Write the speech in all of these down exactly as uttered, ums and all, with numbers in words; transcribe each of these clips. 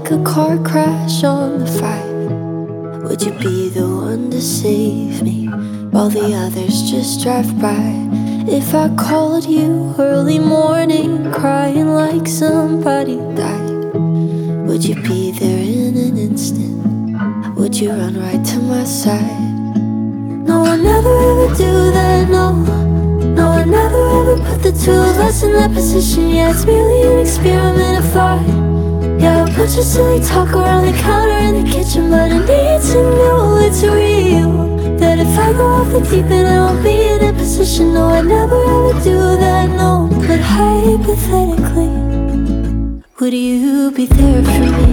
like a car crash on the five. Would you be the one to save me while the others just drive by? If I called you early morning crying like somebody died, would you be there in an instant? Would you run right to my side? No, I never ever do that, no. No, I never ever put the two of us in that position. Yeah, it's merely an experiment of thought. Yeah, a bunch of silly talk around the counter in the kitchen, but I need to know it's real. That if I go off the deep end, I won't be in a position. No, I never ever do that, no. But hypothetically, would you be there for me?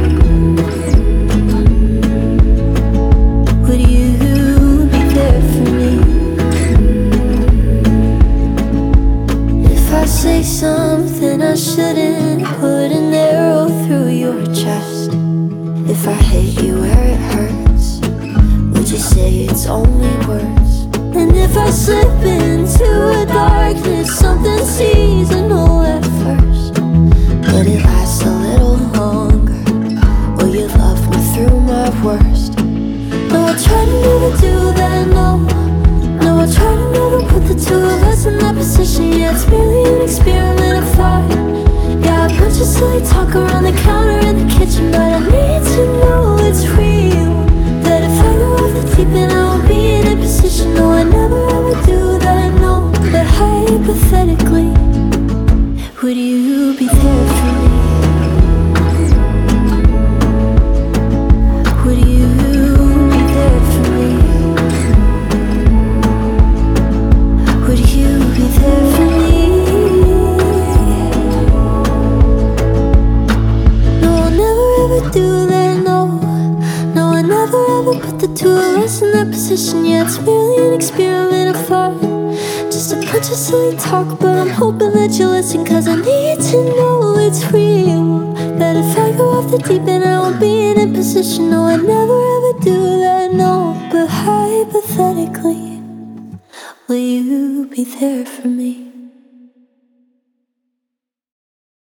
Would you be there for me? If I say something I shouldn't, put an arrow through your chest. If I hit you where it hurts, would you say it's only words? And if I slip into a darkness, something seasonal at first, but it lasts a little longer, will you love me through my worst? No, I try to never do that, no. No, I try to never put the two of us in that position. Yeah, it's merely an experiment of thought. Yeah, a bunch of silly talk around the counter in the kitchen, but I need to know it's real. That if I go off the deep end, I won't be in a position. No, I never ever do that, no. But hypothetically, would you be there for me? Would you be there for me? Would you be there for me? No, I'll never ever do that, no. No, I never ever put the two of us in that position. Yeah, it's merely an experiment of thought. Just a bunch of silly talk, but I'm hoping that you listen, cause I need to know it's real. That if I go off the deep end, I won't be in a position. No, I never ever do that, no. But hypothetically, will you be there for me?